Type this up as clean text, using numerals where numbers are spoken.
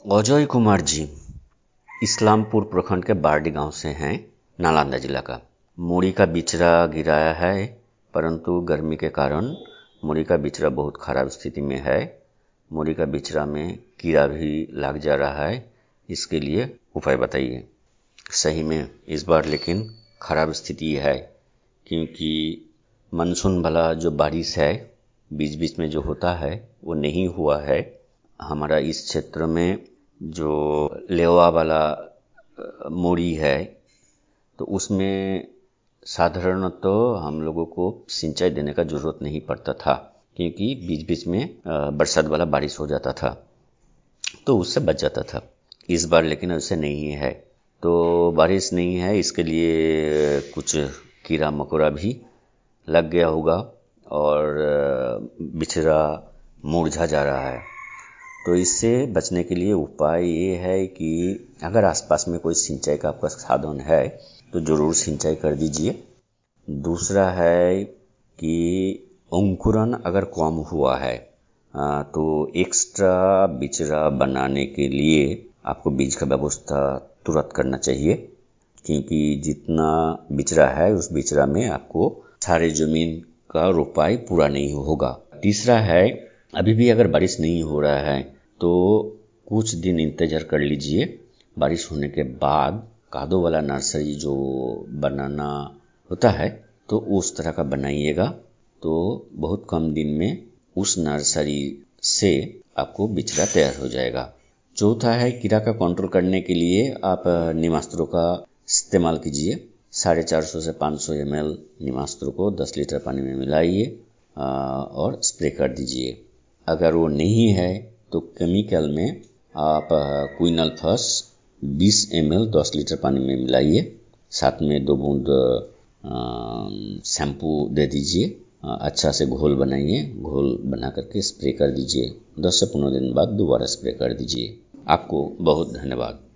अजय कुमार जी इस्लामपुर प्रखंड के बारडी गांव से हैं, नालंदा जिला का। मूली का बिचरा गिराया है, परंतु गर्मी के कारण मूली का बिचरा बहुत खराब स्थिति में है। मूली का बिचरा में कीड़ा भी लग जा रहा है, इसके लिए उपाय बताइए। सही में इस बार लेकिन खराब स्थिति है, क्योंकि मानसून वाला जो बारिश है बीच बीच में जो होता है वो नहीं हुआ है। हमारा इस क्षेत्र में जो लेवा वाला मूड़ी है तो उसमें साधारणतः हम लोगों को सिंचाई देने का जरूरत नहीं पड़ता था, क्योंकि बीच बीच में बरसात वाला बारिश हो जाता था तो उससे बच जाता था। इस बार लेकिन ऐसे नहीं है, तो बारिश नहीं है, इसके लिए कुछ कीड़ा मकोड़ा भी लग गया होगा और बिचरा मुरझा जा रहा है। तो इससे बचने के लिए उपाय ये है कि अगर आसपास में कोई सिंचाई का आपका साधन है तो ज़रूर सिंचाई कर दीजिए। दूसरा है कि अंकुरन अगर कम हुआ है तो एक्स्ट्रा बिचरा बनाने के लिए आपको बीज का व्यवस्था तुरंत करना चाहिए, क्योंकि जितना बिचरा है उस बिचरा में आपको सारे जमीन का रोपाई पूरा नहीं होगा। तीसरा है, अभी भी अगर बारिश नहीं हो रहा है तो कुछ दिन इंतजार कर लीजिए। बारिश होने के बाद कादो वाला नर्सरी जो बनाना होता है तो उस तरह का बनाइएगा, तो बहुत कम दिन में उस नर्सरी से आपको बिचरा तैयार हो जाएगा। चौथा है, कीड़ा का कंट्रोल करने के लिए आप नीमास्त्रों का इस्तेमाल कीजिए। 450 से 500 ml नीमास्त्रों को 10 लीटर पानी में मिलाइए और स्प्रे कर दीजिए। अगर वो नहीं है तो केमिकल में आप क्विनलफास 20 ml 10 लीटर पानी में मिलाइए, साथ में 2 बूंद शैम्पू दे दीजिए। अच्छा से घोल बनाइए, घोल बना करके स्प्रे कर दीजिए। 10 से 15 दिन बाद दोबारा स्प्रे कर दीजिए। आपको बहुत धन्यवाद।